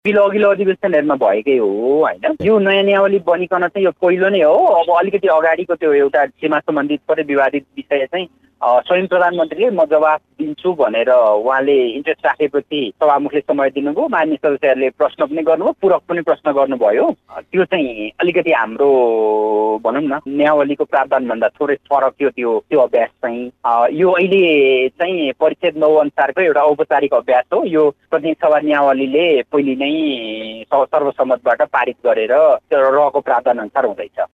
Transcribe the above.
अघिल्लो अधिवेशनहरूमा भएकै हो होइन। यो नयाँ नियावली बनिकन चाहिँ यो पहिलो नै हो। अब अलिकति अगाडिको त्यो एउटा सीमा सम्बन्धित परे विवादित विषय चाहिँ स्वयं प्रधानमन्त्रीले म जवाफ दिन्छु भनेर उहाँले इन्ट्रेस्ट राखेपछि सभामुखले समय दिनुभयो, मान्य सदस्यहरूले प्रश्न पनि गर्नुभयो, पूरक पनि प्रश्न गर्नुभयो। त्यो चाहिँ अलिकति हाम्रो भनौँ न न्यायावलीको प्रावधानभन्दा थोरै फरक थियो त्यो अभ्यास चाहिँ। यो अहिले चाहिँ परिच्छेद 9 अनुसारको एउटा औपचारिक अभ्यास हो। यो प्रतिनिधि सभा न्यायावलीले पहिले नै सर्वसम्मतबाट पारित गरेर रहेको प्रावधान अनुसार हुँदैछ।